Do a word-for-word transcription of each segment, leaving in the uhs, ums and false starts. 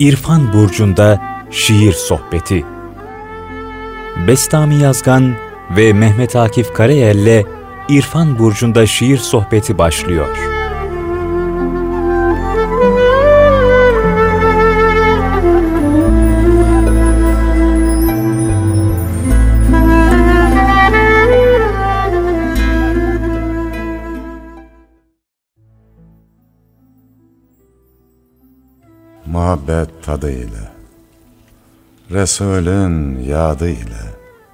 İrfan Burcu'nda şiir sohbeti. Bestami Yazgan ve Mehmet Akif Karayel'le İrfan Burcu'nda şiir sohbeti başlıyor. Muhabbet tadı ile, Resulün yadı ile,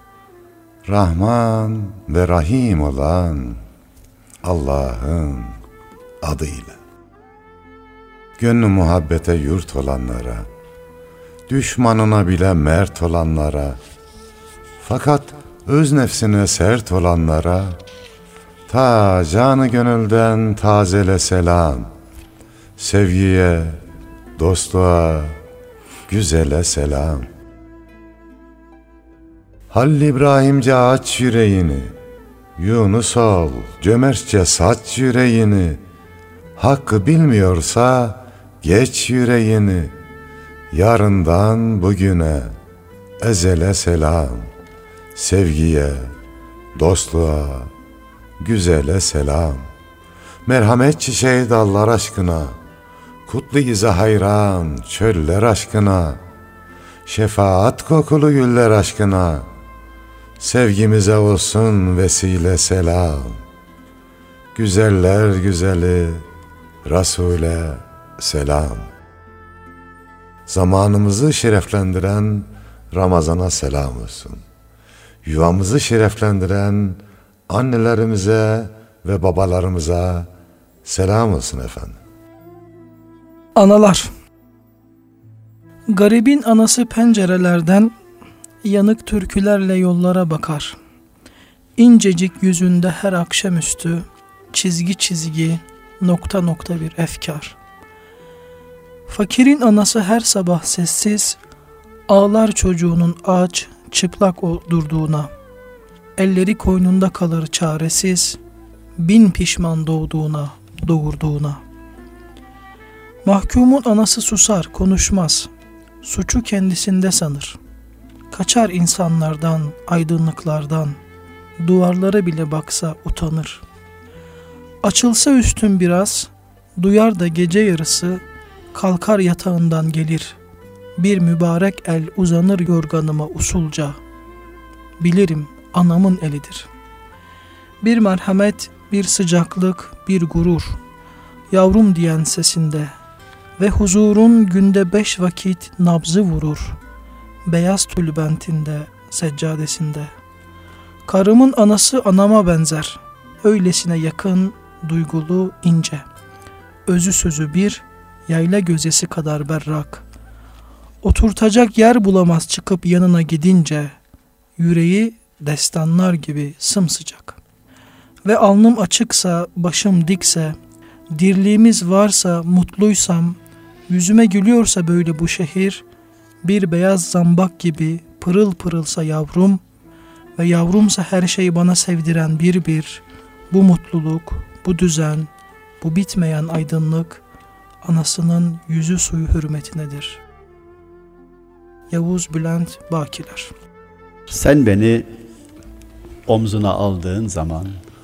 Rahman ve Rahim olan Allah'ın adıyla. Gönlü muhabbete yurt olanlara, düşmanına bile mert olanlara, fakat öz nefsine sert olanlara, ta canı gönülden tazele selam, sevgiye, dostluğa, güzele selam. Halil İbrahimce aç yüreğini, Yunus ol, cömertçe saç yüreğini, hakkı bilmiyorsa geç yüreğini, yarından bugüne, ezele selam, sevgiye, dostluğa, güzele selam. Merhamet çiçeği dallar aşkına, kutlu ize hayran çöller aşkına, şefaat kokulu güller aşkına, sevgimize olsun vesile selam. Güzeller güzeli Resul'e selam. Zamanımızı şereflendiren Ramazan'a selam olsun. Yuvamızı şereflendiren annelerimize ve babalarımıza selam olsun efendim. Analar. Garibin anası pencerelerden yanık türkülerle yollara bakar. İncecik yüzünde her akşamüstü çizgi çizgi, nokta nokta bir efkar. Fakirin anası her sabah sessiz ağlar çocuğunun aç, çıplak durduğuna. Elleri koynunda kalır çaresiz, bin pişman doğduğuna, doğurduğuna. Mahkumun anası susar, konuşmaz. Suçu kendisinde sanır. Kaçar insanlardan, aydınlıklardan. Duvarlara bile baksa utanır. Açılsa üstün biraz, duyar da gece yarısı, kalkar yatağından gelir. Bir mübarek el uzanır yorganıma usulca. Bilirim anamın elidir. Bir merhamet, bir sıcaklık, bir gurur. Yavrum diyen sesinde. Ve huzurun günde beş vakit nabzı vurur, beyaz tülbentinde, seccadesinde. Karımın anası anama benzer, öylesine yakın, duygulu, ince. Özü sözü bir, yayla gözesi kadar berrak. Oturtacak yer bulamaz çıkıp yanına gidince, yüreği destanlar gibi sımsıcak. Ve alnım açıksa, başım dikse, dirliğimiz varsa, mutluysam, yüzüme gülüyorsa böyle bu şehir, bir beyaz zambak gibi pırıl pırılsa yavrum ve yavrumsa her şeyi bana sevdiren bir bir, bu mutluluk, bu düzen, bu bitmeyen aydınlık, anasının yüzü suyu hürmetinedir. Yavuz Bülent Bakiler. Sen beni omzuna aldığın zaman,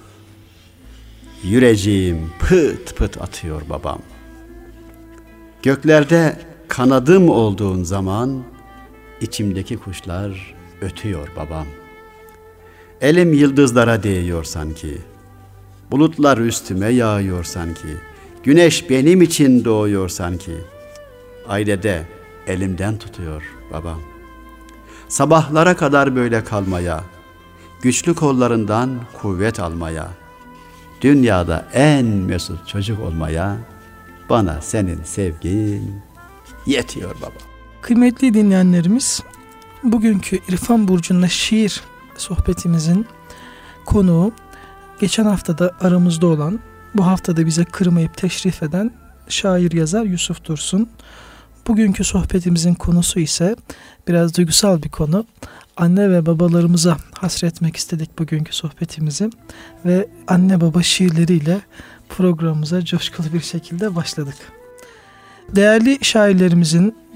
yüreğim pıt pıt atıyor babam. Göklerde kanadım olduğun zaman, içimdeki kuşlar ötüyor babam. Elim yıldızlara değiyor sanki, bulutlar üstüme yağıyor sanki, güneş benim için doğuyor sanki. Ailede elimden tutuyor babam. Sabahlara kadar böyle kalmaya, güçlü kollarından kuvvet almaya, dünyada en mesut çocuk olmaya, bana senin sevgin yetiyor baba. Kıymetli dinleyenlerimiz, bugünkü İrfan Burcu'nda şiir sohbetimizin konuğu, geçen haftada aramızda olan, bu haftada bize kırmayıp teşrif eden şair yazar Yusuf Dursun. Bugünkü sohbetimizin konusu ise biraz duygusal bir konu. Anne ve babalarımıza hasretmek istedik bugünkü sohbetimizi ve anne baba şiirleriyle programımıza coşkulu bir şekilde başladık. Değerli şairlerimizin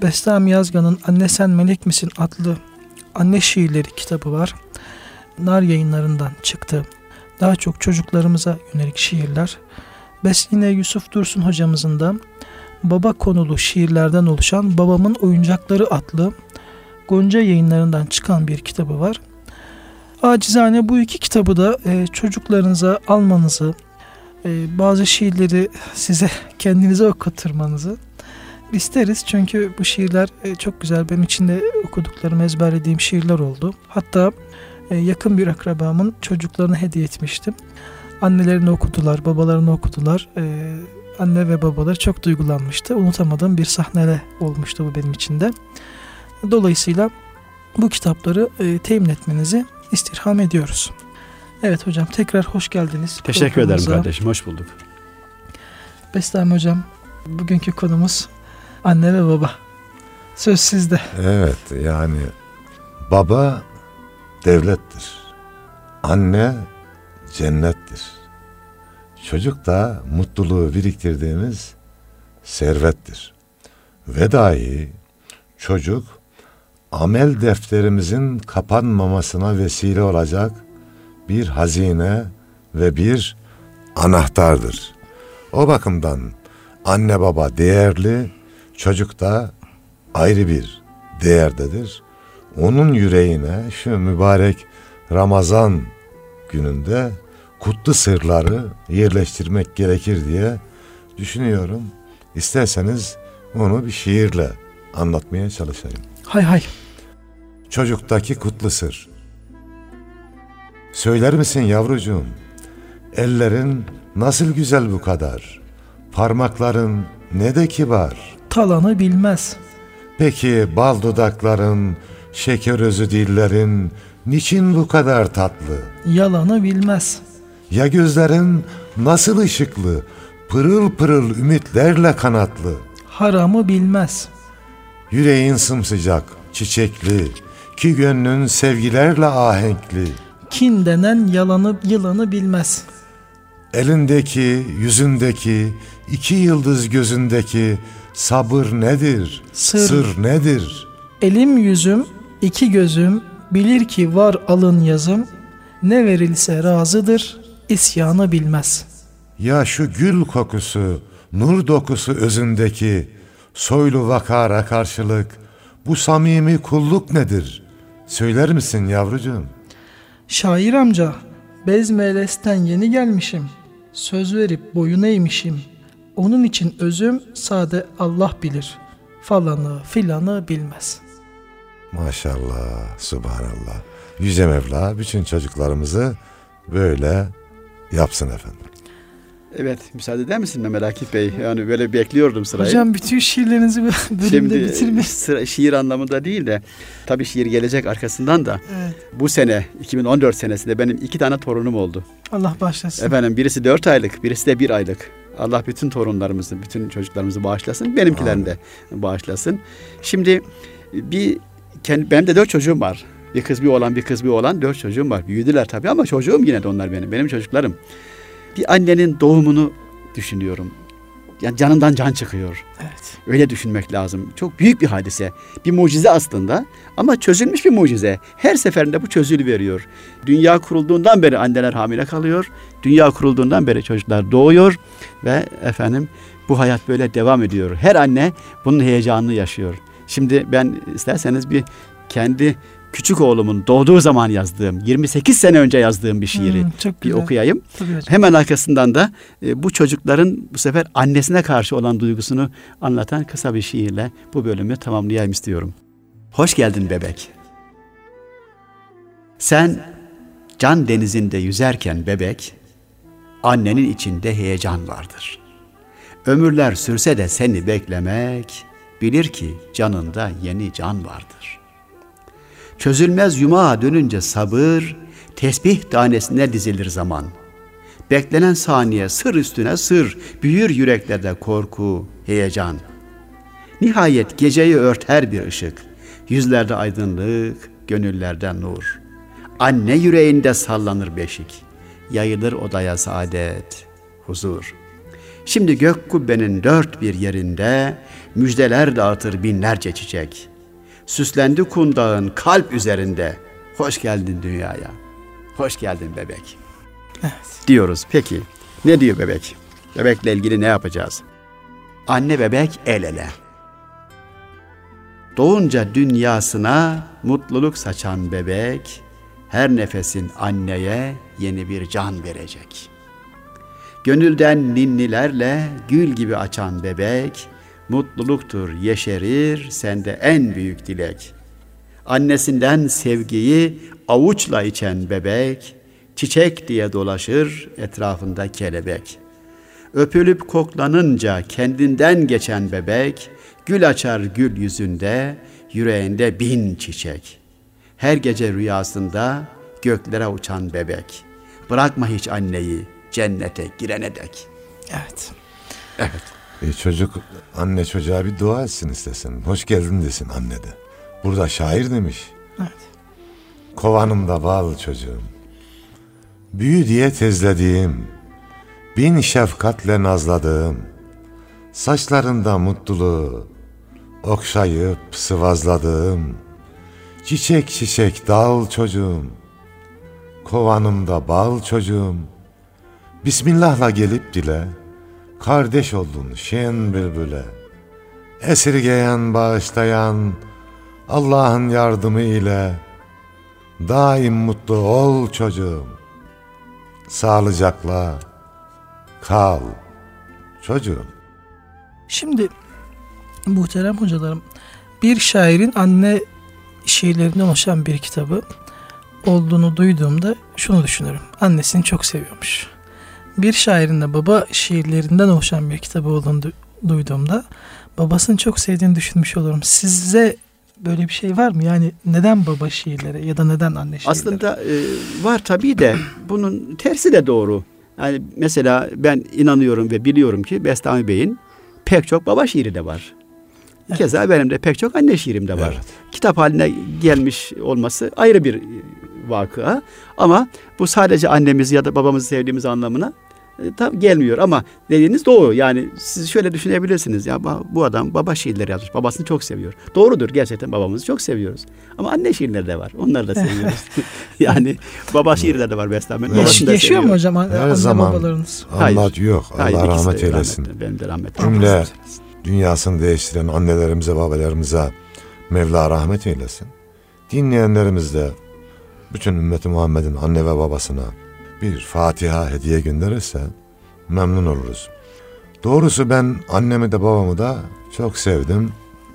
Bestami Yazgan'ın Anne Sen Melek Misin adlı anne şiirleri kitabı var. Nar Yayınlarından çıktı. Daha çok çocuklarımıza yönelik şiirler. Besline Yusuf Dursun hocamızın da baba konulu şiirlerden oluşan Babamın Oyuncakları adlı Gonca Yayınlarından çıkan bir kitabı var. Acizane bu iki kitabı da e, çocuklarınıza almanızı, e, bazı şiirleri size kendinize okutturmanızı isteriz. Çünkü bu şiirler e, çok güzel. Benim içinde okuduklarım, ezberlediğim şiirler oldu. Hatta e, yakın bir akrabamın çocuklarına hediye etmiştim. Annelerine okudular, babalarına okudular. E, anne ve babalar çok duygulanmıştı. Unutamadığım bir sahne olmuştu bu benim için de. Dolayısıyla bu kitapları e, temin etmenizi istirham ediyoruz. Evet hocam, tekrar hoş geldiniz. Teşekkür ederim kardeşim, hoş bulduk. Bestami hocam, bugünkü konumuz anne ve baba. Söz sizde. Evet, yani baba devlettir. Anne cennettir. Çocuk da mutluluğu biriktirdiğimiz servettir. Ve dahi çocuk amel defterimizin kapanmamasına vesile olacak bir hazine ve bir anahtardır. O bakımdan anne baba değerli, çocuk da ayrı bir değerdedir. Onun yüreğine şu mübarek Ramazan gününde kutlu sırları yerleştirmek gerekir diye düşünüyorum. İsterseniz onu bir şiirle anlatmaya çalışayım. Hay hay. Çocuktaki kutlu sır. Söyler misin yavrucuğum? Ellerin nasıl güzel bu kadar? Parmakların ne de kibar. Talanı bilmez. Peki bal dudakların, şeker özü dillerin niçin bu kadar tatlı? Yalanı bilmez. Ya gözlerin nasıl ışıklı, pırıl pırıl ümitlerle kanatlı? Haramı bilmez. Yüreğin sımsıcak, çiçekli, ki gönlün sevgilerle ahenkli. Kin denen yalanı yılanı bilmez. Elindeki, yüzündeki, iki yıldız gözündeki sabır nedir? Sır. Sır nedir? Elim yüzüm, iki gözüm, bilir ki var alın yazım, ne verilse razıdır, isyanı bilmez. Ya şu gül kokusu, nur dokusu özündeki soylu vakara karşılık bu samimi kulluk nedir? Söyler misin yavrucuğum? Şair amca, Bezmelesten yeni gelmişim, söz verip boyun eğmişim, onun için özüm sade Allah bilir, falanı filanı bilmez. Maşallah, subhanallah. Yüce Mevla bütün çocuklarımızı böyle yapsın efendim. Evet, müsaade eder misin Mehmet Akif Bey? Yani böyle bekliyordum sırayı. Hocam bütün şiirlerinizi bölümde Şimdi bitirmiş. sıra, şiir anlamında değil de tabii şiir gelecek arkasından da. Evet. Bu sene iki bin on dört senesinde benim iki tane torunum oldu. Allah bağışlasın. Efendim birisi dört aylık, birisi de bir aylık. Allah bütün torunlarımızı, bütün çocuklarımızı bağışlasın. Benimkilerini de bağışlasın. Şimdi bir kendi, benim de dört çocuğum var. Bir kız bir oğlan, bir kız bir oğlan. Dört çocuğum var. Büyüdüler tabii ama çocuğum yine de onlar benim. Benim çocuklarım. Bir annenin doğumunu düşünüyorum. Yani canından can çıkıyor. Evet. Öyle düşünmek lazım. Çok büyük bir hadise. Bir mucize aslında ama çözülmüş bir mucize. Her seferinde bu çözülüveriyor. Dünya kurulduğundan beri anneler hamile kalıyor. Dünya kurulduğundan beri çocuklar doğuyor ve efendim bu hayat böyle devam ediyor. Her anne bunun heyecanını yaşıyor. Şimdi ben isterseniz bir kendi küçük oğlumun doğduğu zaman yazdığım, yirmi sekiz sene önce yazdığım bir şiiri Hmm, çok bir güzel. okuyayım. Tabii hocam. Hemen arkasından da e, bu çocukların bu sefer annesine karşı olan duygusunu anlatan kısa bir şiirle bu bölümü tamamlayayım istiyorum. Hoş geldin bebek. Sen can denizinde yüzerken bebek, annenin içinde heyecan vardır. Ömürler sürse de seni beklemek, bilir ki canında yeni can vardır. Çözülmez yumağa dönünce sabır, tesbih tanesine dizilir zaman. Beklenen saniye sır üstüne sır, büyür yüreklerde korku, heyecan. Nihayet geceyi örter bir ışık, yüzlerde aydınlık, gönüllerde nur. Anne yüreğinde sallanır beşik, yayılır odaya saadet, huzur. Şimdi gök kubbenin dört bir yerinde, müjdeler dağıtır binlerce çiçek. Süslendi kundağın kalp üzerinde. Hoş geldin dünyaya. Hoş geldin bebek. Evet. Diyoruz. Peki ne diyor bebek? Bebekle ilgili ne yapacağız? Anne bebek el ele. Doğunca dünyasına mutluluk saçan bebek, her nefesin anneye yeni bir can verecek. Gönülden ninnilerle gül gibi açan bebek, mutluluktur yeşerir sende en büyük dilek. Annesinden sevgiyi avuçla içen bebek, çiçek diye dolaşır etrafında kelebek. Öpülüp koklanınca kendinden geçen bebek, gül açar gül yüzünde, yüreğinde bin çiçek. Her gece rüyasında göklere uçan bebek. Bırakma hiç anneyi cennete girene dek. Evet. Evet. E çocuk, anne çocuğa bir dua etsin istesin. Hoş geldin desin anne de. Burada şair demiş. Evet. Kovanımda bal çocuğum. Büyü diye tezlediğim, bin şefkatle nazladığım, saçlarında mutluluğu okşayıp sıvazladığım, çiçek çiçek dal çocuğum, kovanımda bal çocuğum. Bismillah'la gelip dile, kardeş oldun şen bülbüle. Esirgeyen bağışlayan Allah'ın yardımı ile, daim mutlu ol çocuğum. Sağlıcakla kal çocuğum. Şimdi muhterem hocalarım, bir şairin anne şiirlerinden oluşan bir kitabı olduğunu duyduğumda şunu düşünürüm. Annesini çok seviyormuş. Bir şairin de baba şiirlerinden oluşan bir kitabı olduğunu du- duyduğumda babasını çok sevdiğini düşünmüş olurum. Size böyle bir şey var mı? Yani neden baba şiirleri ya da neden anne şiirleri? Aslında e, var tabii de bunun tersi de doğru. Yani mesela ben inanıyorum ve biliyorum ki Bestami Bey'in pek çok baba şiiri de var. Evet. Keza benim de pek çok anne şiirim de var. Evet. Kitap haline gelmiş olması ayrı bir vakıa. Ama bu sadece annemizi ya da babamızı sevdiğimiz anlamına e, tam gelmiyor. Ama dediğiniz doğru. Yani siz şöyle düşünebilirsiniz. Ya bu adam baba şiirleri yazmış. Babasını çok seviyor. Doğrudur. Gerçekten babamızı çok seviyoruz. Ama anne şiirleri de var. Onları da seviyoruz. Yani baba şiirleri de var Bestami'nin. Evet. Yaş- yaşıyor mu hocam anne, Her anne zaman babalarınız? Hayır. Allah yok. Hayır, Allah ikisi de rahmet eylesin. rahmet- Benim de rahmet Cümle eylesin. dünyasını değiştiren annelerimize, babalarımıza Mevla rahmet eylesin. Dinleyenlerimiz de bütün ümmeti Muhammed'in anne ve babasına bir Fatiha hediye gönderirse memnun oluruz. Doğrusu ben annemi de babamı da çok sevdim.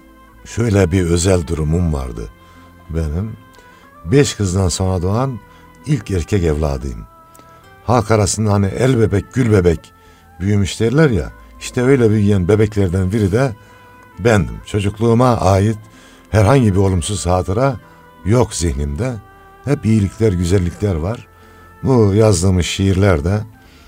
Şöyle bir özel durumum vardı benim. Beş kızdan sonra doğan ilk erkek evladıyım. Halk arasında hani el bebek, gül bebek büyümüş derler ya. İşte öyle büyüyen bebeklerden biri de bendim. Çocukluğuma ait herhangi bir olumsuz hatıra yok zihnimde. Hep iyilikler, güzellikler var. Bu yazdığımız şiirlerde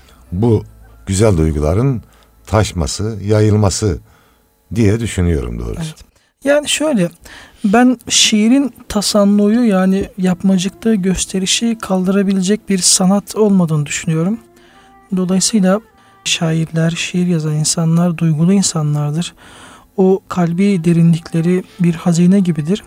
bu güzel duyguların taşması, yayılması diye düşünüyorum doğrusu. Evet. Yani şöyle, ben şiirin tasannuyu yani yapmacıklığı, gösterişi kaldırabilecek bir sanat olmadığını düşünüyorum. Dolayısıyla şairler, şiir yazan insanlar duygulu insanlardır. O kalbi derinlikleri bir hazine gibidir.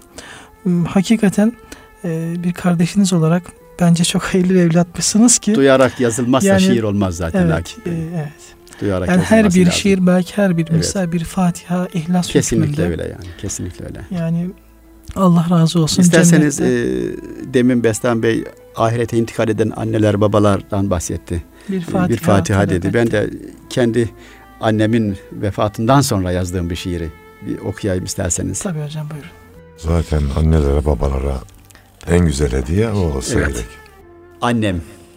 Hakikaten bir kardeşiniz olarak bence çok hayırlı bir evlatmışsınız ki. Duyarak yazılmazsa Yani, şiir olmaz zaten. Evet, e, evet. Duyarak Yani her yazılması bir lazım. şiir, belki her bir Evet. misal bir Fatiha, İhlas Kesinlikle hükmünde. öyle yani. Kesinlikle öyle. Yani Allah razı olsun. İsterseniz cennette e, demin Bestami Bey ahirete intikal eden anneler babalardan bahsetti. bir Fatiha, bir Fatiha dedi. talep Ben etti. de kendi annemin vefatından sonra yazdığım bir şiiri bir okuyayım isterseniz. Tabii hocam, buyurun. Zaten annelere, babalara en güzel hediye o olsa Evet. gerek. Annem,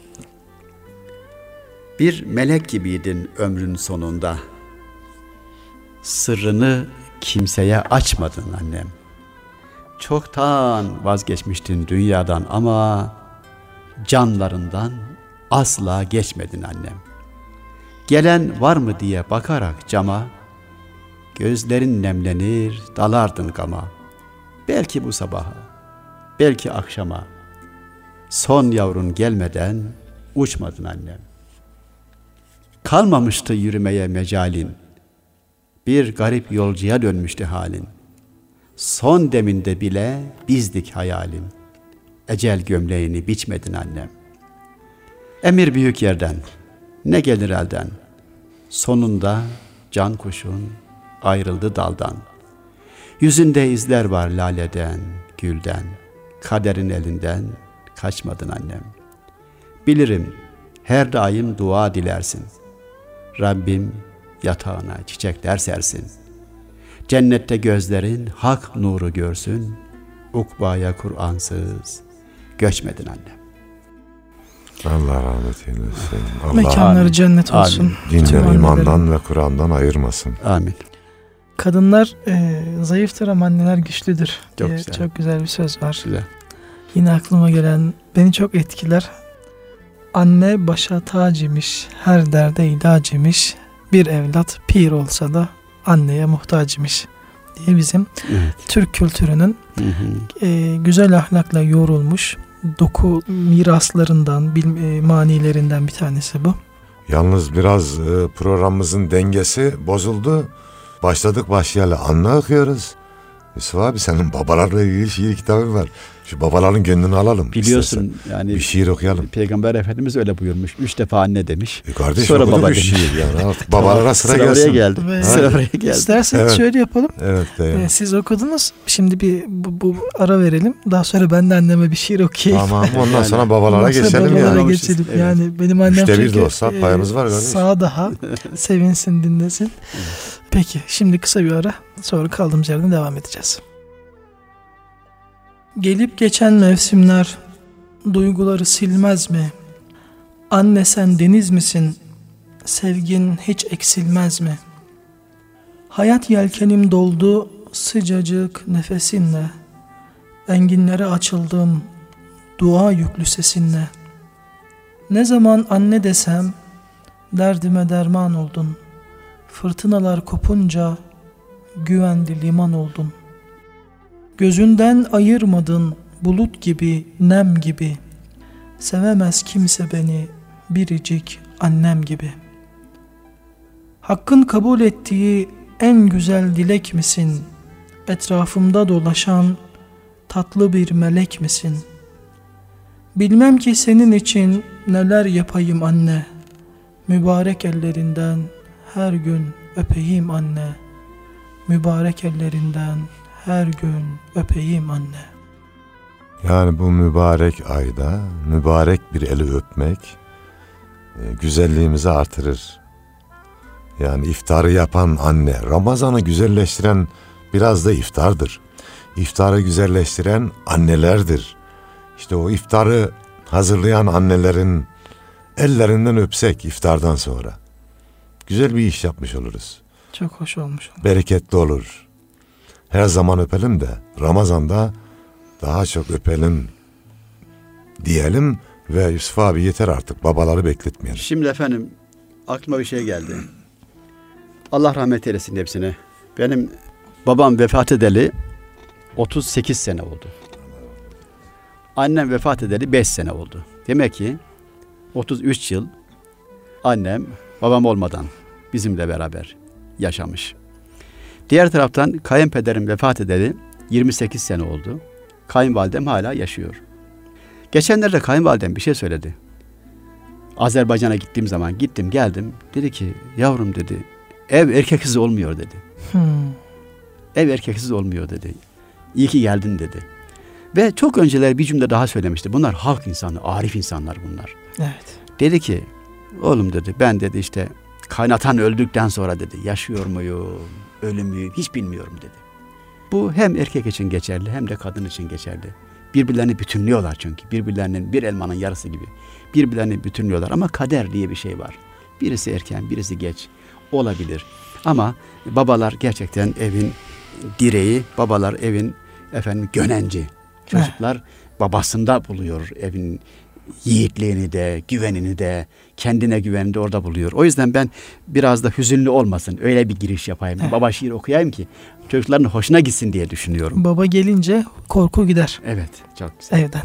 bir melek gibiydin ömrün sonunda. Sırrını kimseye açmadın annem. Çoktan vazgeçmiştin dünyadan ama canlarından asla geçmedin annem. Gelen var mı diye bakarak cama, gözlerin nemlenir dalardın gama. Belki bu sabaha, belki akşama, son yavrun gelmeden uçmadın annem. Kalmamıştı yürümeye mecalin, Bir garip yolcuya dönmüştü halin. Son deminde bile bizdik hayalin. Ecel gömleğini biçmedin annem. Emir büyük yerden, ne gelir elden. Sonunda can kuşun ayrıldı daldan. Yüzünde izler var laleden, gülden. Kaderin elinden kaçmadın annem. Bilirim her daim dua dilersin. Rabbim yatağına çiçekler sersin. Cennette gözlerin hak nuru görsün. Ukbaya Kur'ansız göçmedin annem. Allah rahmet eylesin. Allah Mekanları Amin. cennet olsun. Amin. Bütün dinden, annelerin. imandan ve Kur'an'dan ayırmasın. Amin. Kadınlar e, zayıftır ama anneler güçlüdür Çok diye güzel. çok güzel bir söz var. Güzel. Yine aklıma gelen, beni çok etkiler. Anne başa tac imiş, her derde ilaç imiş. Bir evlat pir olsa da anneye muhtaç imiş diye bizim Evet. Türk kültürünün Hı hı. e, güzel ahlakla yoğrulmuş doku miraslarından, bil, e, manilerinden bir tanesi bu. Yalnız biraz e, programımızın dengesi bozuldu. Başladık başlayalı anla okuyoruz. Yusuf abi senin babalarla ilgili şiir kitabı var. Şu babaların gönlünü alalım. Biliyorsun istersen. yani Bir şiir okuyalım. Peygamber Efendimiz öyle buyurmuş. Üç defa anne demiş. E kardeş Sonra okuduk baba üç demiş. şiir yani. Artık babalara sıra, Sıra gelsin. oraya geldi. Ve- Sıra oraya geldi. İsterseniz Evet. şöyle yapalım. Evet de yani. E, siz okudunuz. Şimdi bir bu, bu ara verelim. Daha sonra ben de anneme bir şiir okuyayım. Tamam ondan Yani. sonra babalara Ondan sonra geçelim babalara yani. geçelim. Evet. Yani benim annem Üçte bir de çünkü, olsa e, payımız var kardeş. Sağ daha sevinsin, dinlesin. Peki şimdi kısa bir ara, sonra kaldığımız yerden devam edeceğiz. Gelip geçen mevsimler duyguları silmez mi? Anne sen deniz misin? Sevgin hiç eksilmez mi? Hayat yelkenim doldu sıcacık nefesinle. Enginlere açıldım dua yüklü sesinle. Ne zaman anne desem derdime derman oldun. Fırtınalar kopunca güvenli liman oldun. Gözünden ayırmadın bulut gibi, nem gibi. Sevemez kimse beni biricik annem gibi. Hakkın kabul ettiği en güzel dilek misin? Etrafımda dolaşan tatlı bir melek misin? Bilmem ki senin için neler yapayım anne. Mübarek ellerinden her gün öpeyim anne. Mübarek ellerinden her gün öpeyim anne. Yani bu mübarek ayda mübarek bir eli öpmek e, güzelliğimizi artırır. Yani iftarı yapan anne, Ramazan'ı güzelleştiren biraz da iftardır. İftarı güzelleştiren annelerdir. İşte o iftarı hazırlayan annelerin ellerinden öpsek iftardan sonra güzel bir iş yapmış oluruz. Çok hoş olmuş. Bereketli olur. Her zaman öpelim de Ramazan'da daha çok öpelim diyelim ve Yusuf abi yeter artık babaları bekletmeyelim. Şimdi efendim aklıma bir şey geldi. Allah rahmet eylesin hepsine. Benim babam vefat edeli otuz sekiz sene oldu. Annem vefat edeli beş sene oldu. Demek ki otuz üç yıl annem babam olmadan bizimle beraber yaşamış. Diğer taraftan kayınpederim vefat edeli yirmi sekiz sene oldu. Kayınvalidem hala yaşıyor. Geçenlerde kayınvalidem bir şey söyledi. Azerbaycan'a gittiğim zaman gittim geldim. Dedi ki yavrum dedi ev erkeksiz olmuyor dedi. Hmm. Ev erkeksiz olmuyor dedi. İyi ki geldin dedi. Ve çok önceler bir cümle daha söylemişti. Bunlar halk insanı, arif insanlar bunlar. Evet. Dedi ki oğlum dedi ben dedi işte kaynatan öldükten sonra dedi yaşıyor muyum, ölü müyüm hiç bilmiyorum dedi. Bu hem erkek için geçerli hem de kadın için geçerli. Birbirlerini bütünlüyorlar çünkü. Birbirlerinin bir elmanın yarısı gibi. Birbirlerini bütünlüyorlar ama kader diye bir şey var. Birisi erken, birisi geç olabilir. Ama babalar gerçekten evin direği, babalar evin efendim gönenci. Çocuklar babasında buluyor evin yiğitliğini de, güvenini de, kendine güvenini de orada buluyor. O yüzden ben biraz da hüzünlü olmasın, öyle bir giriş yapayım. Evet. Baba şiir okuyayım ki çocukların hoşuna gitsin diye düşünüyorum. Baba gelince korku gider Evet, çok güzel. evden.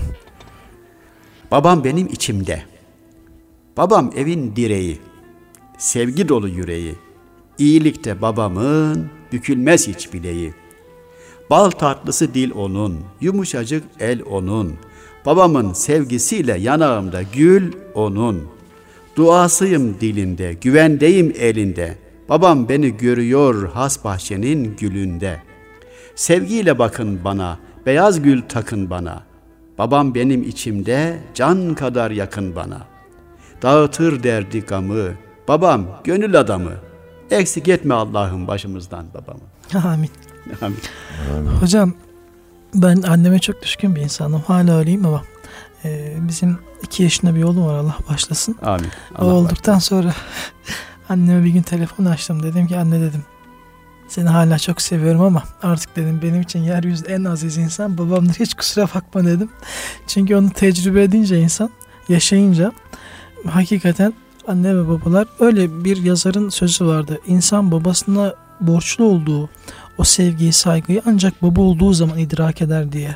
Babam benim içimde. Babam evin direği, sevgi dolu yüreği, İyilikte babamın bükülmez hiç bileği. Bal tatlısı dil onun, yumuşacık el onun. Babamın sevgisiyle yanağımda gül onun. Duasıyım dilinde, güvendeyim elinde. Babam beni görüyor has bahçenin gülünde. Sevgiyle bakın bana, beyaz gül takın bana. Babam benim içimde, can kadar yakın bana. Dağıtır derdi gamı, babam gönül adamı. Eksik etme Allah'ım başımızdan babamı. Amin. Amin. Hocam ben anneme çok düşkün bir insanım. Hala öyleyim ama e, bizim iki yaşında bir oğlum var, Allah başlasın. Amin. O olduktan sonra anneme bir gün telefon açtım. Dedim ki anne dedim, seni hala çok seviyorum ama artık dedim benim için yeryüzünde en aziz insan babamdır. Hiç kusura bakma dedim. Çünkü onu tecrübe edince insan, yaşayınca hakikaten anne ve babalar, öyle bir yazarın sözü vardı. İnsan babasına borçlu olduğu o sevgiyi, saygıyı ancak baba olduğu zaman idrak eder diye.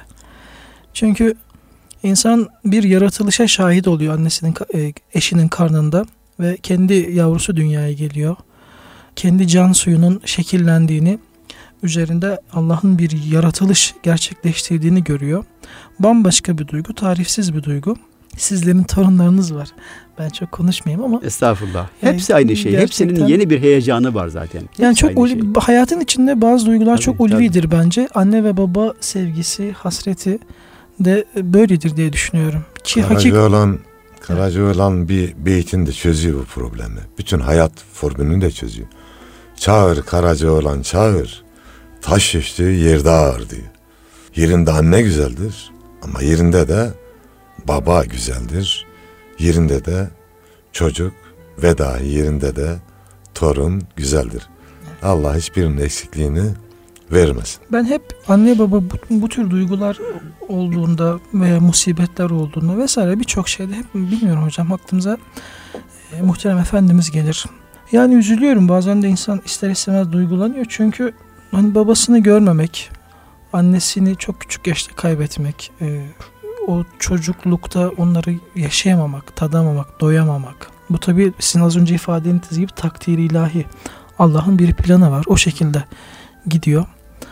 Çünkü insan bir yaratılışa şahit oluyor annesinin, eşinin karnında ve kendi yavrusu dünyaya geliyor. Kendi can suyunun şekillendiğini, üzerinde Allah'ın bir yaratılış gerçekleştirdiğini görüyor. Bambaşka bir duygu, tarifsiz bir duygu. Sizlerin torunlarınız var. Ben çok konuşmayayım ama. Estağfurullah. Yani hepsi aynı şey. gerçekten, hepsinin yeni bir heyecanı var zaten. Hepsi yani çok ul- şey. hayatın içinde bazı duygular Tabii, çok ulvidir bence. Anne ve baba sevgisi, hasreti de böyledir diye düşünüyorum. Ki hakik Karacaoğlan, Karacaoğlan bir beytinde çözüyor bu problemi. Bütün hayat formülünü de çözüyor. Çağır Karacaoğlan çağır, taş düştüğü yerde ağır diyor. Yerinde anne güzeldir ama yerinde de baba güzeldir. Yerinde de çocuk ve dahi yerinde de torun güzeldir. Allah hiçbirinin eksikliğini vermesin. Ben hep anne baba bu, bu tür duygular olduğunda veya musibetler olduğunda vesaire birçok şeyde hep bilmiyorum hocam aklımıza e, muhterem Efendimiz gelir. Yani üzülüyorum, bazen de insan ister istemez duygulanıyor çünkü hani babasını görmemek, annesini çok küçük yaşta kaybetmek, e, o çocuklukta onları yaşayamamak, tadamamak, doyamamak. Bu tabii sizin az önce ifade ettiğiniz gibi takdiri ilahi. Allah'ın bir planı var. O şekilde gidiyor.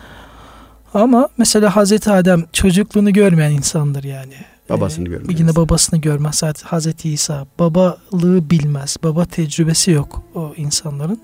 Ama mesela Hazreti Adem çocukluğunu görmeyen insandır yani. Babasını ee, görmez. Yine babasını görmez. Hazreti İsa babalığı bilmez. Baba tecrübesi yok o insanların.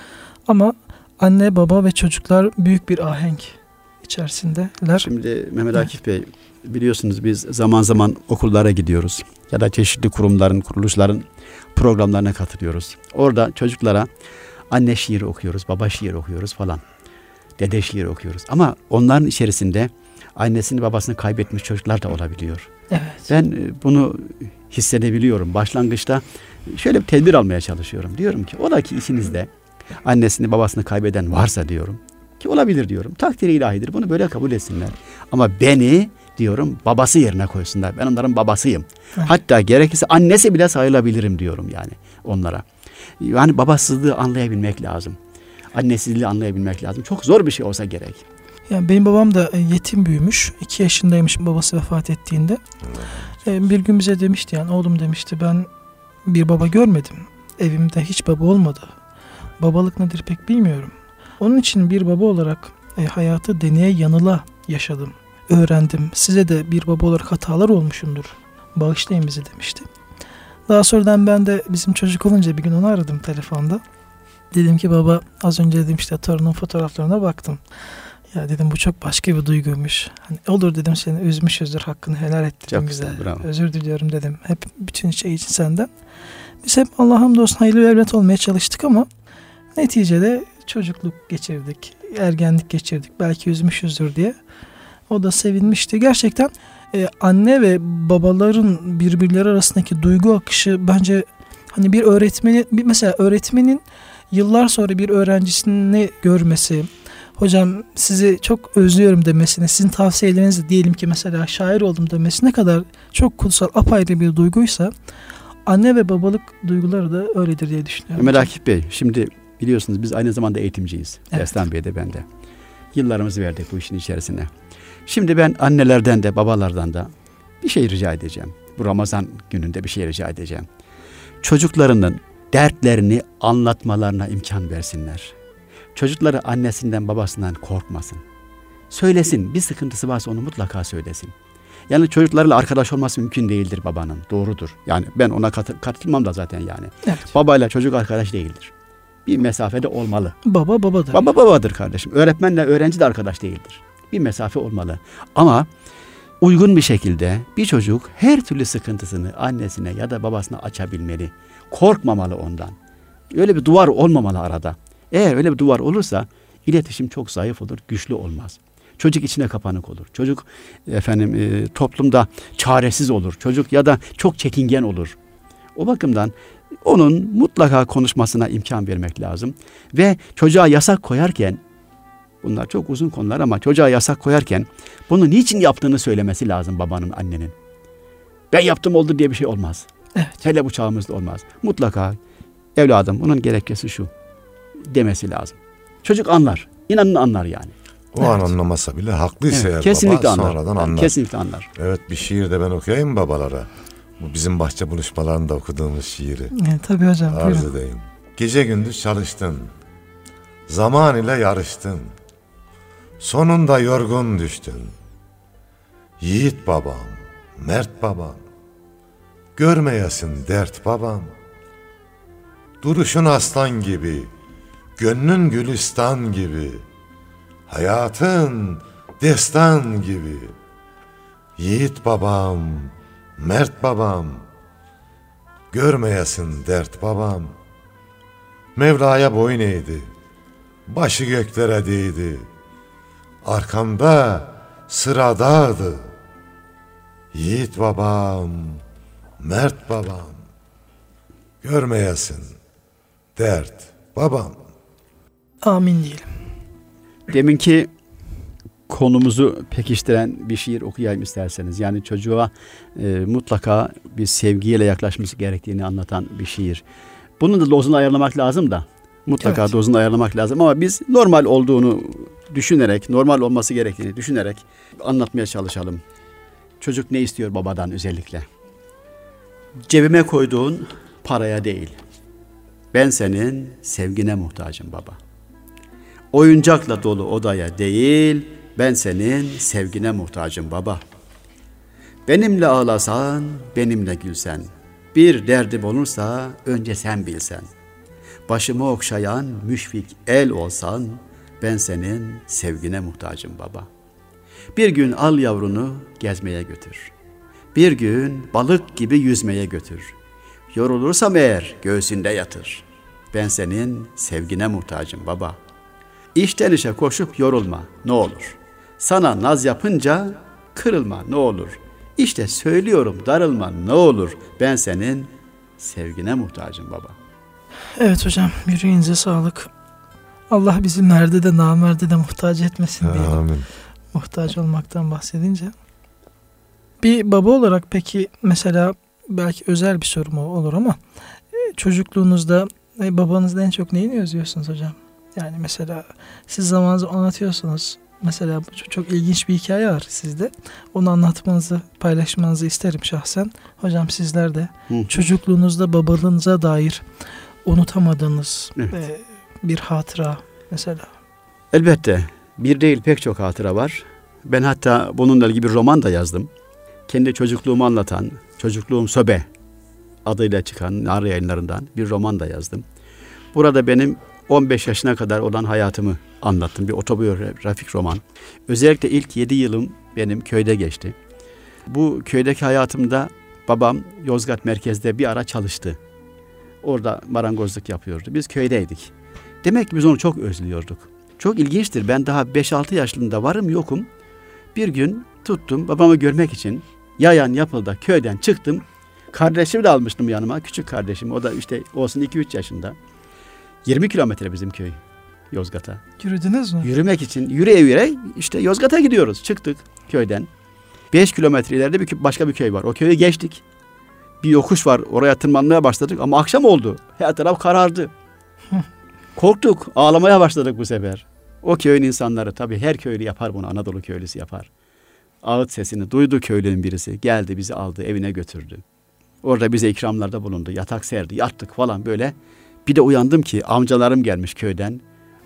Ama anne, baba ve çocuklar büyük bir ahenk içerisindeler. Şimdi Mehmet Akif Bey, biliyorsunuz biz zaman zaman okullara gidiyoruz. Ya da çeşitli kurumların, kuruluşların programlarına katılıyoruz. Orada çocuklara anne şiiri okuyoruz, baba şiiri okuyoruz falan. Dede şiiri okuyoruz. Ama onların içerisinde annesini babasını kaybetmiş çocuklar da olabiliyor. Evet. Ben bunu hissedebiliyorum. Başlangıçta şöyle bir tedbir almaya çalışıyorum. Diyorum ki ola ki içinizde annesini babasını kaybeden varsa diyorum. Ki olabilir diyorum. Takdiri ilahidir. Bunu böyle kabul etsinler. Ama beni diyorum babası yerine koysunlar. Ben onların babasıyım. Evet. Hatta gerekirse annesi bile sayılabilirim diyorum yani onlara. Yani babasızlığı anlayabilmek lazım. Annesizliği anlayabilmek lazım. Çok zor bir şey olsa gerek. Yani benim babam da yetim büyümüş. iki yaşındaymış babası vefat ettiğinde. Evet. Bir gün bize demişti, yani oğlum demişti, ben bir baba görmedim. Evimde hiç baba olmadı. Babalık nedir pek bilmiyorum. Onun için bir baba olarak e, hayatı deneye yanıla yaşadım. Öğrendim. Size de bir baba olarak hatalar olmuşumdur. Bağışlayın bizi demişti. Daha sonradan ben de bizim çocuk olunca bir gün onu aradım telefonda. Dedim ki baba, az önce dedim işte torunun fotoğraflarına baktım. Ya dedim bu çok başka bir duyguymuş. Hani olur dedim, seni üzmüşüzdür, hakkını helal et dedim bize. Özür diliyorum dedim. Hep bütün şey için senden. Biz hep Allah'a hamdolsun hayırlı bir evlat olmaya çalıştık ama neticede çocukluk geçirdik, ergenlik geçirdik. Belki üzmüşüzdür diye. O da sevinmişti. Gerçekten e, anne ve babaların birbirleri arasındaki duygu akışı bence hani bir öğretmenin, bir mesela öğretmenin yıllar sonra bir öğrencisini görmesi, hocam sizi çok özlüyorum demesine, sizin tavsiyelerinizi diyelim ki mesela şair oldum demesi ne kadar çok kutsal, apayrı bir duyguysa anne ve babalık duyguları da öyledir diye düşünüyorum. Mehmet Akif Bey, şimdi biliyorsunuz biz aynı zamanda eğitimciyiz. Evet. Destan Bey'de ben de. Yıllarımızı verdik bu işin içerisine. Şimdi ben annelerden de babalardan da bir şey rica edeceğim. Bu Ramazan gününde bir şey rica edeceğim. Çocuklarının dertlerini anlatmalarına imkan versinler. çocukları annesinden babasından korkmasın. Söylesin, bir sıkıntısı varsa onu mutlaka söylesin. Yani çocuklarla arkadaş olması mümkün değildir babanın. Doğrudur. Yani ben ona katı, katılmam da zaten yani. Evet. Babayla çocuk arkadaş değildir. Bir mesafede olmalı. Baba babadır. Baba babadır kardeşim. Öğretmenle öğrenci de arkadaş değildir. Bir mesafe olmalı. Ama uygun bir şekilde bir çocuk her türlü sıkıntısını annesine ya da babasına açabilmeli. Korkmamalı ondan. Öyle bir duvar olmamalı arada. Eğer öyle bir duvar olursa iletişim çok zayıf olur, güçlü olmaz. Çocuk içine kapanık olur. Çocuk efendim e, toplumda çaresiz olur. Çocuk ya da çok çekingen olur. O bakımdan onun mutlaka konuşmasına imkan vermek lazım. Ve çocuğa yasak koyarken, bunlar çok uzun konular ama çocuğa yasak koyarken bunu niçin yaptığını söylemesi lazım babanın, annenin. Ben yaptım oldu diye bir şey olmaz. Evet. Hele bu çağımızda olmaz. Mutlaka evladım bunun gerekçesi şu demesi lazım. Çocuk anlar. İnanın anlar yani. O an anlamasa bile haklıysa Evet, eğer kesinlikle baba anlar. sonradan Yani anlar. kesinlikle anlar. Evet, bir şiir de ben okuyayım babalara. Bu bizim bahçe buluşmalarında okuduğumuz şiiri. Evet, tabii hocam. Arz Buyurun. edeyim. Gece gündüz çalıştın. Zaman ile yarıştın. Sonunda yorgun düştün. Yiğit babam, mert babam. Görmeyesin dert babam. Duruşun aslan gibi, gönlün gülistan gibi. Hayatın destan gibi. Yiğit babam, mert babam. Görmeyesin dert babam. Mevla'ya boyun eğdi. Başı göklere değdi. Arkamda sıradağdı. Yiğit babam, mert babam. Görmeyesin dert babam. Amin diyelim. Deminki konumuzu pekiştiren bir şiir okuyayım isterseniz. Yani çocuğa e, mutlaka bir sevgiyle yaklaşması gerektiğini anlatan bir şiir. Bunun da dozunu ayarlamak lazım da. Mutlaka Evet. dozunu ayarlamak lazım ama biz normal olduğunu düşünerek, normal olması gerektiğini düşünerek anlatmaya çalışalım. Çocuk ne istiyor babadan özellikle? Cebime koyduğun paraya değil. Ben senin sevgine muhtacım baba. Oyuncakla dolu odaya değil, ben senin sevgine muhtacım baba. Benimle ağlasan, benimle gülsen, bir derdim olursa önce sen bilsen. Başımı okşayan müşfik el olsan, ben senin sevgine muhtacım baba. Bir gün al yavrunu gezmeye götür. Bir gün balık gibi yüzmeye götür. Yorulursam eğer göğsünde yatır. Ben senin sevgine muhtacım baba. İşten işe koşup yorulma ne olur. Sana naz yapınca kırılma ne olur. İşte söylüyorum darılma ne olur. Ben senin sevgine muhtacım baba. Evet hocam, yüreğinize sağlık. Allah bizi merde de namerde de muhtaç etmesin diye. Amin. Muhtaç olmaktan bahsedince. Bir baba olarak peki mesela belki özel bir sorum olur ama e, çocukluğunuzda e, babanızda en çok neyini özlüyorsunuz hocam? Yani mesela siz zamanınızı anlatıyorsunuz. Mesela çok, çok ilginç bir hikaye var sizde. Onu anlatmanızı, paylaşmanızı isterim şahsen. Hocam sizler de Hı. çocukluğunuzda babalığınıza dair unutamadığınız Evet. e, bir hatıra mesela. Elbette bir değil pek çok hatıra var. Ben hatta bununla ilgili bir roman da yazdım. Kendi çocukluğumu anlatan, Çocukluğum Sobe adıyla çıkan Nar Yayınlarından bir roman da yazdım. Burada benim on beş yaşına kadar olan hayatımı anlattım. Bir otobiyografik roman. Özellikle ilk yedi yılım benim köyde geçti. Bu köydeki hayatımda babam Yozgat merkezde bir ara çalıştı. Orada marangozluk yapıyordu. Biz köydeydik. Demek ki biz onu çok özlüyorduk. Çok ilginçtir. Ben daha beş altı yaşlarında varım yokum. Bir gün tuttum babamı görmek için Yayan Yapıl'da köyden çıktım. Kardeşimi de almıştım yanıma. Küçük kardeşim. O da işte olsun iki üç yaşında. yirmi kilometre bizim köy Yozgat'a. Yürüdünüz mü? Yürümek için yürüye yürüye işte Yozgat'a gidiyoruz. Çıktık köyden. beş kilometre ileride bir, başka bir köy var. O köyü geçtik. Bir yokuş var. Oraya tırmanmaya başladık ama akşam oldu. Her taraf karardı. Korktuk. Ağlamaya başladık bu sefer. O köyün insanları tabii her köylü yapar bunu. Anadolu köylüsü yapar. Ağıt sesini duydu köylünün birisi. Geldi bizi aldı evine götürdü. Orada bize ikramlarda bulundu. Yatak serdi. Yattık falan böyle. Bir de uyandım ki amcalarım gelmiş köyden.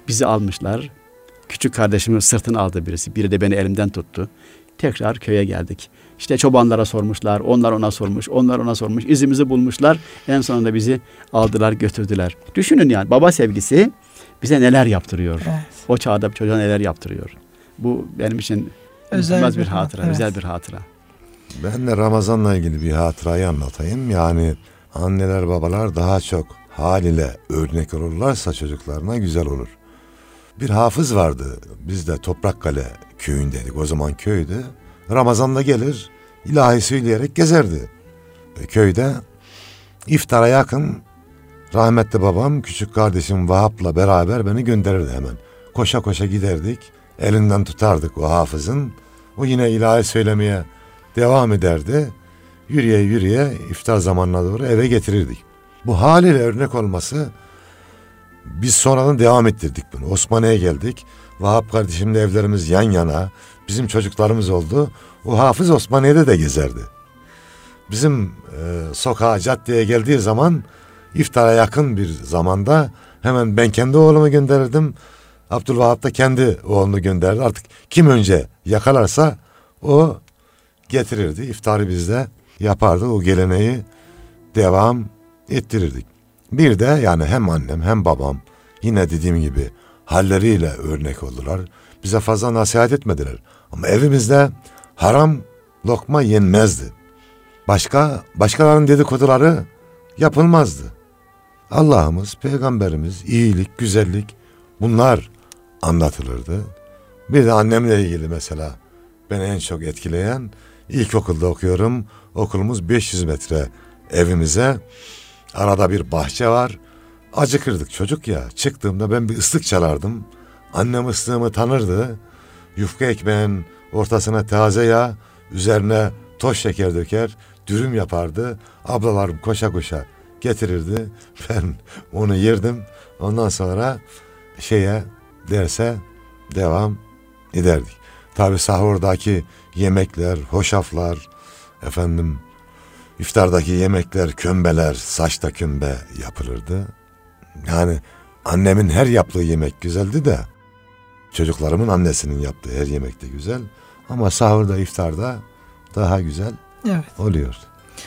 bizi almışlar. Küçük kardeşimin sırtını aldı birisi. Biri de beni elimden tuttu. Tekrar köye geldik. İşte çobanlara sormuşlar. Onlar ona sormuş. Onlar ona sormuş. İzimizi bulmuşlar. En sonunda bizi aldılar, götürdüler. Düşünün yani, baba sevgisi bize neler yaptırıyor. Evet. O çağda bir çocuğa neler yaptırıyor. Bu benim için özel bir, bir hatıra. Evet. Özel bir hatıra. Ben de Ramazan'la ilgili bir hatırayı anlatayım. Yani anneler babalar daha çok haliyle örnek olurlarsa çocuklarına güzel olur. Bir hafız vardı. Biz de Toprakkale köyündeydik. O zaman köydü. Ramazan'da gelir, ilahi söyleyerek gezerdi. E, köyde iftara yakın rahmetli babam küçük kardeşim Vahap'la beraber beni gönderirdi hemen. Koşa koşa giderdik. Elinden tutardık o hafızın. O yine ilahi söylemeye devam ederdi. Yürüye yürüye iftar zamanına doğru eve getirirdik. Bu haliyle örnek olması, biz sonradan devam ettirdik bunu. Osmaniye'ye geldik. Vahap kardeşimle evlerimiz yan yana. Bizim çocuklarımız oldu. O hafız Osmaniye'de de gezerdi. Bizim e, sokağa, caddeye geldiği zaman iftara yakın bir zamanda hemen ben kendi oğlumu gönderirdim. Abdülvahap da kendi oğlunu gönderdi. Artık kim önce yakalarsa o getirirdi. İftarı bizde yapardı. O geleneği devam ettirirdik. Bir de yani hem annem hem babam yine dediğim gibi halleriyle örnek oldular. Bize fazla nasihat etmediler. Ama evimizde haram lokma yenmezdi. Başka, başkalarının dedikoduları yapılmazdı. Allah'ımız, Peygamberimiz, iyilik, güzellik, bunlar anlatılırdı. Bir de annemle ilgili mesela beni en çok etkileyen, ilkokulda okuyorum. Okulumuz beş yüz metre evimize. Arada bir bahçe var. Acıkırdık çocuk ya. Çıktığımda ben bir ıslık çalardım. Annem ıslığımı tanırdı. Yufka ekmeğin ortasına taze yağ, üzerine toz şeker döker, dürüm yapardı. Ablalarım koşa koşa getirirdi. Ben onu yerdim. Ondan sonra şeye, derse devam ederdik. Tabi sahurdaki yemekler, hoşaflar, efendim iftardaki yemekler, kömbeler, saçta kömbe yapılırdı. Yani annemin her yaptığı yemek güzeldi de çocuklarımın annesinin yaptığı her yemek de güzel. Ama sahurda, iftarda daha güzel evet. oluyor.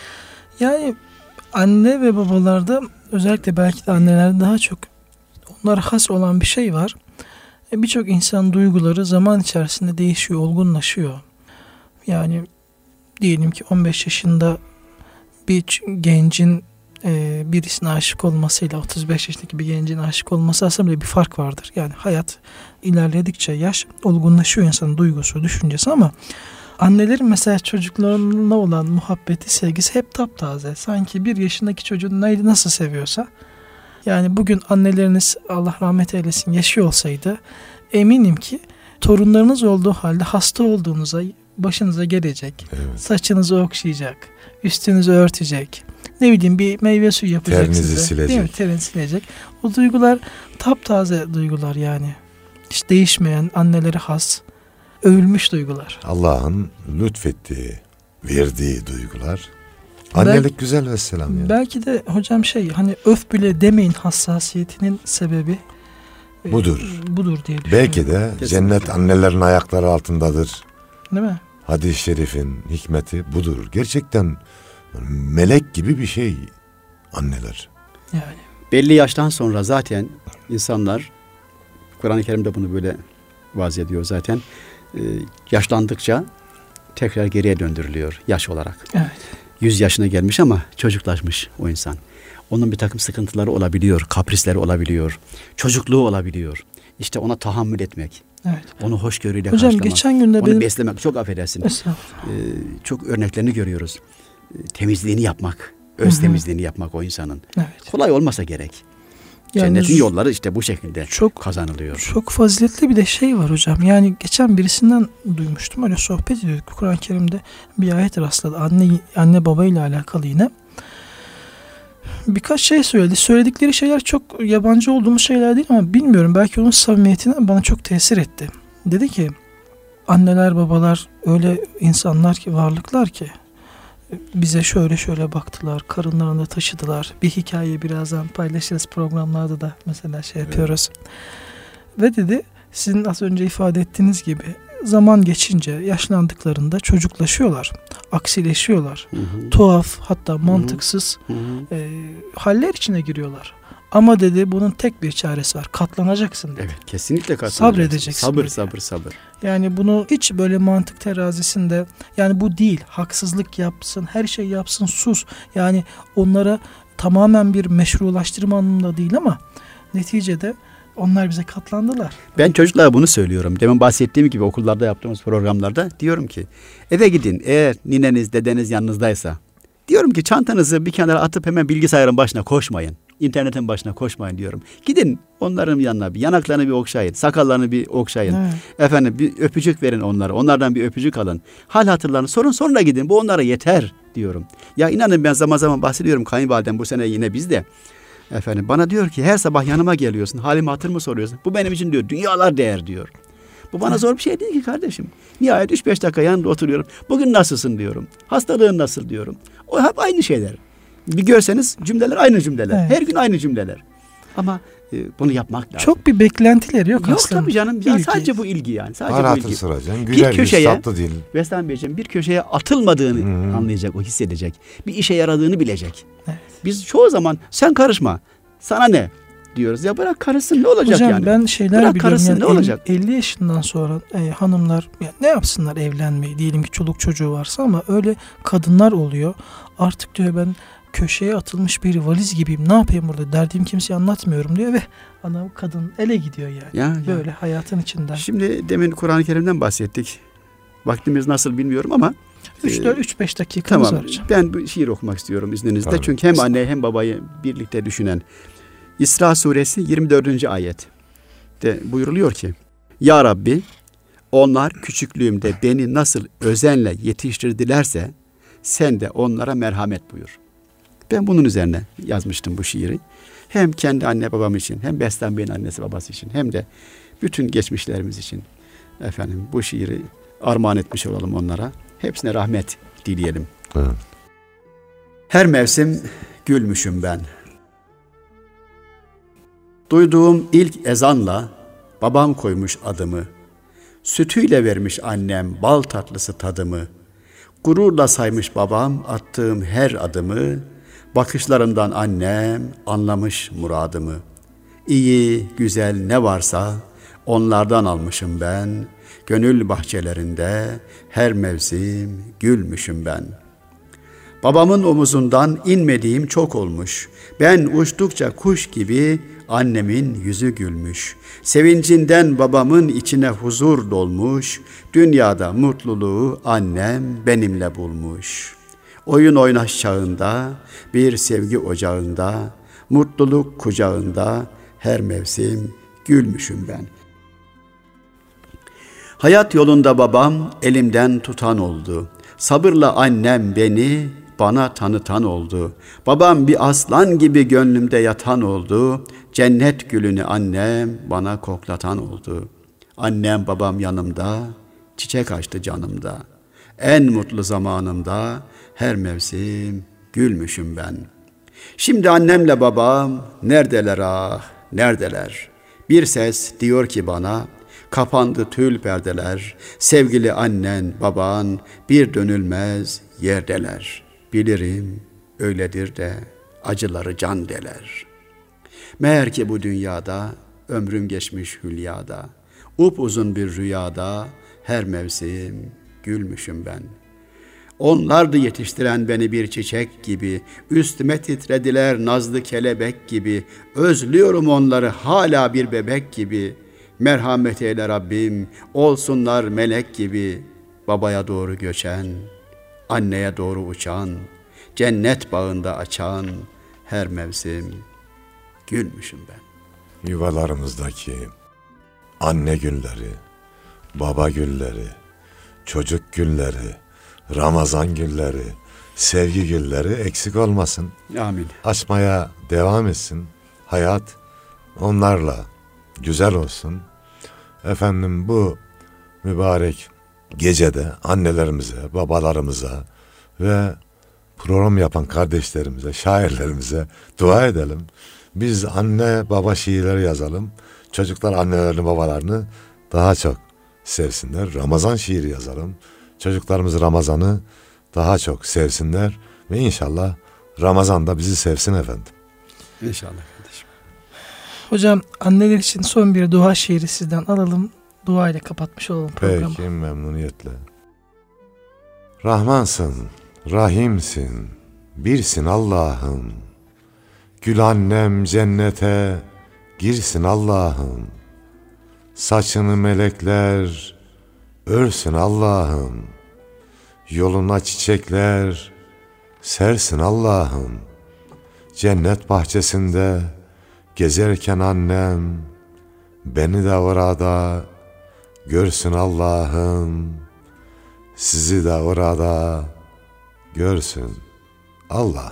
Yani anne ve babalarda, özellikle belki de annelerde daha çok onlara has olan bir şey var. E, Birçok insan duyguları zaman içerisinde değişiyor, olgunlaşıyor. Yani diyelim ki on beş yaşında bir gencin e, birisine aşık olmasıyla otuz beş yaşındaki bir gencin aşık olması arasında bir fark vardır. Yani hayat ilerledikçe yaş olgunlaşıyor insanın duygusu, düşüncesi, ama annelerin mesela çocuklarına olan muhabbeti, sevgisi hep taptaze. Sanki bir yaşındaki çocuğun neydi, nasıl seviyorsa. Yani bugün anneleriniz, Allah rahmet eylesin, yaşıyor olsaydı eminim ki torunlarınız olduğu halde hasta olduğunuza, başınıza gelecek, evet. Saçınızı okşayacak, üstünüzü örtecek, ne bileyim bir meyve suyu yapacak terinizi size. Silecek. Değil mi? Terinizi silecek. O duygular taptaze duygular yani. Hiç değişmeyen, annelere has, övülmüş duygular. Allah'ın lütfettiği, verdiği duygular. Annelik belki, güzel vesselam yani. Belki de hocam şey, hani öf bile demeyin hassasiyetinin sebebi budur. E, budur diye düşünüyorum. Belki de kesinlikle cennet annelerin ayakları altındadır. Değil mi? Hadis-i şerifin hikmeti budur. Gerçekten melek gibi bir şey anneler. Yani. Belli yaştan sonra zaten insanlar, Kur'an-ı Kerim'de bunu böyle vaz ediyor zaten, ee, yaşlandıkça tekrar geriye döndürülüyor yaş olarak. Evet. yüz yaşına gelmiş ama çocuklaşmış o insan. Onun bir takım sıkıntıları olabiliyor, kaprisleri olabiliyor, çocukluğu olabiliyor. İşte ona tahammül etmek, evet. Onu hoşgörüyle hocam, karşılamak, geçen günde onu benim... beslemek. Çok affedersin. Ee, çok örneklerini görüyoruz. Ee, temizliğini yapmak, öz Hı-hı. temizliğini yapmak o insanın. Evet. Kolay olmasa gerek. Yani cennetin yolları işte bu şekilde çok kazanılıyor. Çok faziletli bir de şey var hocam. Yani geçen birisinden duymuştum. Öyle sohbet ediyorduk. Kur'an-ı Kerim'de bir ayet rastladı. Anne anne baba ile alakalı yine. Birkaç şey söyledi. Söyledikleri şeyler çok yabancı olduğumuz şeyler değil ama bilmiyorum. Belki onun samimiyetinden bana çok tesir etti. Dedi ki anneler babalar öyle insanlar ki, varlıklar ki bize şöyle şöyle baktılar, karınlarında taşıdılar. Bir hikayeyi birazdan paylaşırız programlarda da mesela şey yapıyoruz. Evet. Ve dedi sizin az önce ifade ettiğiniz gibi zaman geçince yaşlandıklarında çocuklaşıyorlar, aksileşiyorlar. Hı hı. Tuhaf hatta mantıksız hı hı. E, haller içine giriyorlar. Ama dedi bunun tek bir çaresi var. Katlanacaksın dedi. Evet, kesinlikle katlanacaksın. Sabredeceksin. Sabır, dedi. sabır, sabır. Yani bunu hiç böyle mantık terazisinde, yani bu değil. Haksızlık yapsın, her şey yapsın, sus. Yani onlara tamamen bir meşrulaştırma anlamında değil ama neticede onlar bize katlandılar. Ben çocuklara bunu söylüyorum. Demin bahsettiğim gibi okullarda yaptığımız programlarda diyorum ki eve gidin, eğer nineniz, dedeniz yanınızdaysa diyorum ki çantanızı bir kenara atıp hemen bilgisayarın başına koşmayın. İnternetin başına koşmayın diyorum. Gidin onların yanına bir yanaklarını bir okşayın, sakallarını bir okşayın. Evet. Efendim bir öpücük verin onlara. Onlardan bir öpücük alın. Hal hatırlarını sorun, sonra gidin. Bu onlara yeter diyorum. Ya inanın ben zaman zaman bahsediyorum. Kayınvalidem bu sene yine bizde. Efendim bana diyor ki her sabah yanıma geliyorsun. Halimi hatır mı soruyorsun? Bu benim için diyor dünyalar değer diyor. Bu bana zor bir şey değil ki kardeşim. Nihayet üç beş dakika yanında oturuyorum. Bugün nasılsın diyorum. Hastalığın nasıl diyorum. O hep aynı şeyler. Bir görseniz cümleler aynı cümleler. Evet. Her gün aynı cümleler. Ama e, bunu yapmak lazım. Çok bir beklentileri yok, yok aslında. Yok tabii canım. Ya sadece bu ilgi yani. Sadece Haratı bu ilgi. Sıracan, güler bir köşeye, tatlı dil. Vestan Beyciğim bir köşeye atılmadığını hmm. anlayacak, o hissedecek. Bir işe yaradığını bilecek. Evet. Biz çoğu zaman sen karışma, sana ne diyoruz. Ya bırak karışsın, ne olacak Hocam, yani? Hocam ben şeyler bırak biliyorum. Karışsın, yani ne olacak? elli yaşından sonra e, hanımlar yani ne yapsınlar evlenmeyi, diyelim ki çoluk çocuğu varsa, ama öyle kadınlar oluyor. Artık diyor ben köşeye atılmış bir valiz gibiyim. Ne yapayım burada? Derdimi kimseye anlatmıyorum diyor ve ana kadın ele gidiyor yani. Ya, böyle ya. Hayatın içinden. Şimdi demin Kur'an-ı Kerim'den bahsettik. Vaktimiz nasıl bilmiyorum ama üç beş dakikamız tamam, var hocam. Ben bu şiir okumak istiyorum izninizle. Tabii. Çünkü hem anne hem babayı birlikte düşünen. İsra suresi yirmi dördüncü ayet de buyuruluyor ki: Ya Rabbi, onlar küçüklüğümde beni nasıl özenle yetiştirdilerse sen de onlara merhamet buyur. Ben bunun üzerine yazmıştım bu şiiri. Hem kendi anne babam için, hem Bestan Bey'in annesi babası için, hem de bütün geçmişlerimiz için efendim bu şiiri armağan etmiş olalım onlara. Hepsine rahmet dileyelim. Evet. Her mevsim gülmüşüm ben. Duyduğum ilk ezanla babam koymuş adımı. Sütüyle vermiş annem bal tatlısı tadımı. Gururla saymış babam attığım her adımı. Bakışlarımdan annem anlamış muradımı. İyi, güzel ne varsa onlardan almışım ben. Gönül bahçelerinde her mevsim gülmüşüm ben. Babamın omuzundan inmediğim çok olmuş. Ben uçtukça kuş gibi annemin yüzü gülmüş. Sevincinden babamın içine huzur dolmuş. Dünyada mutluluğu annem benimle bulmuş. Oyun oynaş çağında, bir sevgi ocağında, mutluluk kucağında her mevsim gülmüşüm ben. Hayat yolunda babam elimden tutan oldu. Sabırla annem beni bana tanıtan oldu. Babam bir aslan gibi gönlümde yatan oldu. Cennet gülünü annem bana koklatan oldu. Annem babam yanımda, çiçek açtı canımda. En mutlu zamanımda her mevsim gülmüşüm ben. Şimdi annemle babam neredeler ah, neredeler? Bir ses diyor ki bana, kapandı tül perdeler. Sevgili annen, baban bir dönülmez yerdeler. Bilirim öyledir de acıları can deler. Meğer ki bu dünyada ömrüm geçmiş hülyada. Upuzun bir rüyada her mevsim gülmüşüm ben. Onlardı yetiştiren beni bir çiçek gibi, üstüme titrediler nazlı kelebek gibi, özlüyorum onları hala bir bebek gibi. Merhamet eyle Rabbim, olsunlar melek gibi, babaya doğru göçen, anneye doğru uçan, cennet bağında açan her mevsim gülmüşüm ben. Yuvalarımızdaki anne gülleri, baba gülleri, çocuk gülleri, Ramazan gülleri, sevgi gülleri eksik olmasın. Amin. Açmaya devam etsin. Hayat onlarla güzel olsun. Efendim bu mübarek gecede annelerimize, babalarımıza ve program yapan kardeşlerimize, şairlerimize dua edelim. Biz anne baba şiirleri yazalım. Çocuklar annelerini babalarını daha çok sevsinler. Ramazan şiiri yazalım. Çocuklarımız Ramazan'ı daha çok sevsinler ve inşallah Ramazan da bizi sevsin efendim. İnşallah kardeşim. Hocam anneler için son bir dua şiiri sizden alalım. Dua ile kapatmış olalım programı. Peki, memnuniyetle. Rahmansın, Rahimsin, birsin Allah'ım. Gül annem cennete girsin Allah'ım. Saçını melekler örsün Allah'ım. Yoluna çiçekler sersin Allah'ım. Cennet bahçesinde gezerken annem beni de orada görsün Allah'ım. Sizi de orada görsün Allah.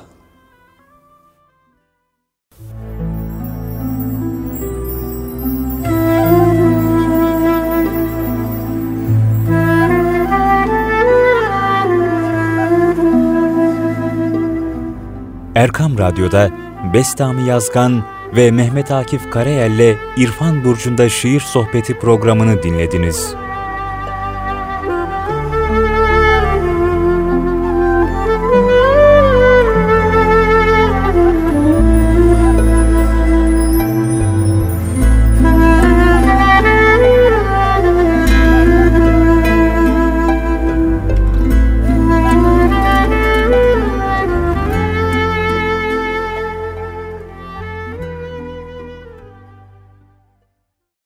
Erkam Radyo'da Bestami Yazgan ve Mehmet Akif Karayel'le İrfan Burcu'nda Şiir Sohbeti programını dinlediniz.